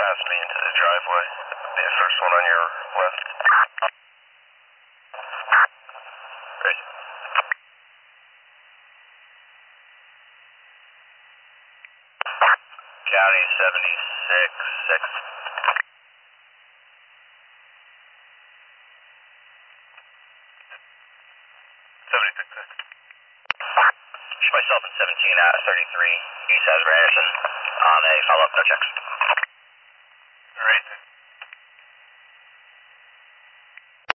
past me into the driveway. Be the first one on your left. Great. County 76, 6. 76, 6. Shoot myself in 17 out of 33. East has Ryerson on a follow-up, no checks. All right.